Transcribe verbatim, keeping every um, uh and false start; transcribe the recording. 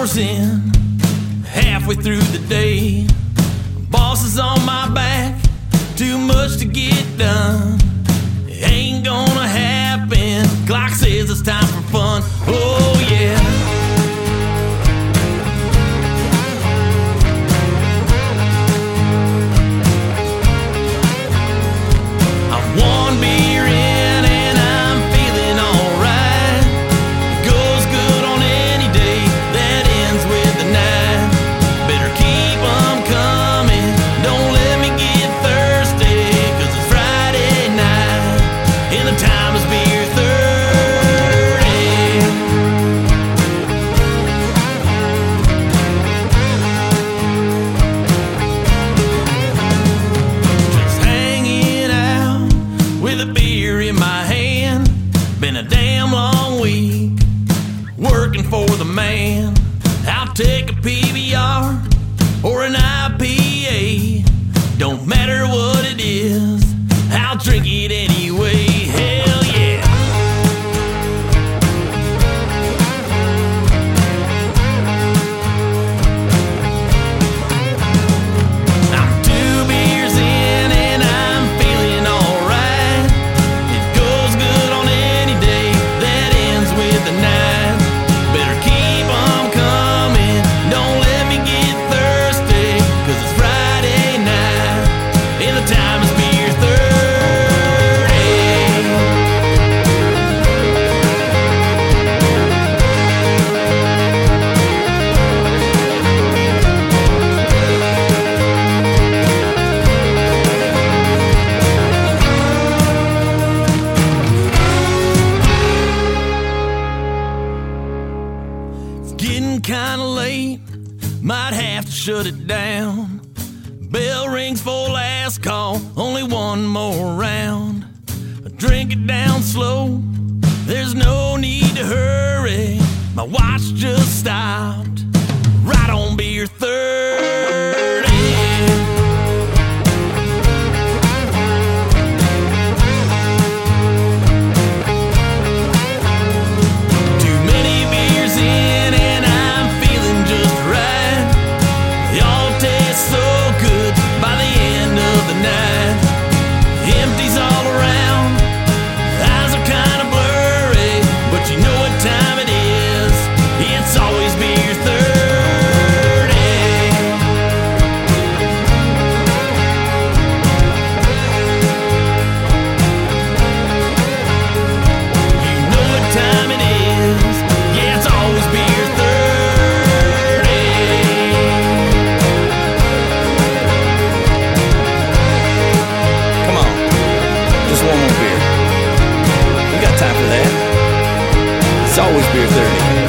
hours in, halfway through the day. Boss is on my back, too much to get done. Ain't gonna happen. Clock says it's time for fun. Oh yeah. One beer in and I'm feeling alright. Goes good on any day that ends with the night. Better keep 'em coming, don't let me get thirsty, 'cause it's Friday night and the time is beer thirty. Just hanging out with a beer in my hand. Been a damn long week working for the man. I'll take a P B R or an I P A. Don't matter what it is, I'll drink it anyway. Hell yeah. I'm two beers in and I'm feeling alright. It goes good on any day that ends with the night. Better keep 'em coming, don't let me get thirsty, 'cause it's Friday night and the time is beer thirty. It's getting kinda late, might have to shut it down. Bell rings for last call, only one more round. Drink it down slow, there's no need to hurry. My watch just stopped, right on beer thirty. Too many beers in and I'm feeling just right. They all taste so good by the end of the night. Empties all around, eyes are kinda blurry, but you know what time it is. It's always beer thirty. You know what time it is. Yeah, it's always beer thirty. Come on, just one more beer. We got time for that. It's always beer thirty.